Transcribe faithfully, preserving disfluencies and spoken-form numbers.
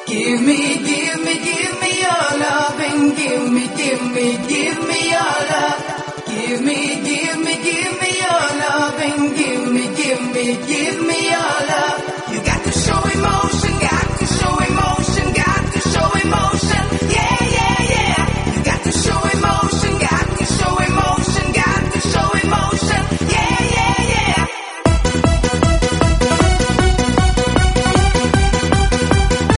Give me, give me, give me your love and give me, give me, give me your love. Give me, give me, give me your love and give me, give me, give me your love. You got to show emotion, got to show emotion, got to show emotion. Yeah, yeah, yeah. You got to show emotion, got to show emotion, got to show emotion. Yeah, yeah, yeah.